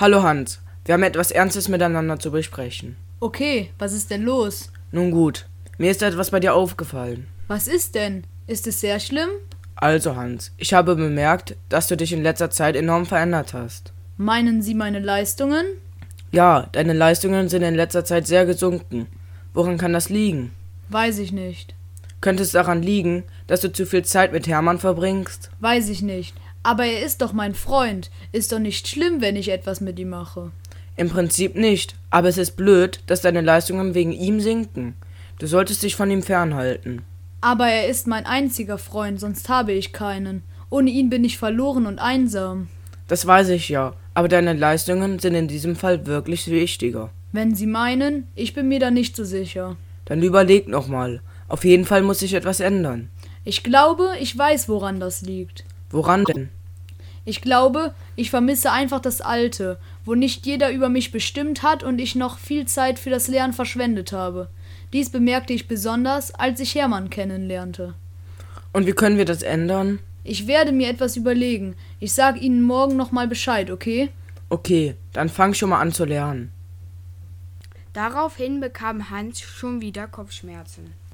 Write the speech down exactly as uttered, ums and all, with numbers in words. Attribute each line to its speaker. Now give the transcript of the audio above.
Speaker 1: Hallo Hans, wir haben etwas Ernstes miteinander zu besprechen.
Speaker 2: Okay, was ist denn los?
Speaker 1: Nun gut, mir ist etwas bei dir aufgefallen.
Speaker 2: Was ist denn? Ist es sehr schlimm?
Speaker 1: Also Hans, ich habe bemerkt, dass du dich in letzter Zeit enorm verändert hast.
Speaker 2: Meinen Sie meine Leistungen?
Speaker 1: Ja, deine Leistungen sind in letzter Zeit sehr gesunken. Woran kann das liegen?
Speaker 2: Weiß ich nicht.
Speaker 1: Könnte es daran liegen, dass du zu viel Zeit mit Hermann verbringst?
Speaker 2: Weiß ich nicht. Aber er ist doch mein Freund. Ist doch nicht schlimm, wenn ich etwas mit ihm mache.
Speaker 1: Im Prinzip nicht, aber es ist blöd, dass deine Leistungen wegen ihm sinken. Du solltest dich von ihm fernhalten.
Speaker 2: Aber er ist mein einziger Freund, sonst habe ich keinen. Ohne ihn bin ich verloren und einsam.
Speaker 1: Das weiß ich ja, aber deine Leistungen sind in diesem Fall wirklich wichtiger.
Speaker 2: Wenn Sie meinen, ich bin mir da nicht so sicher.
Speaker 1: Dann überleg nochmal. Auf jeden Fall muss sich etwas ändern.
Speaker 2: Ich glaube, ich weiß, woran das liegt.
Speaker 1: Woran denn?
Speaker 2: Ich glaube, ich vermisse einfach das Alte, wo nicht jeder über mich bestimmt hat und ich noch viel Zeit für das Lernen verschwendet habe. Dies bemerkte ich besonders, als ich Hermann kennenlernte.
Speaker 1: Und wie können wir das ändern?
Speaker 2: Ich werde mir etwas überlegen. Ich sage Ihnen morgen nochmal Bescheid, okay?
Speaker 1: Okay, dann fang schon mal an zu lernen.
Speaker 3: Daraufhin bekam Hans schon wieder Kopfschmerzen.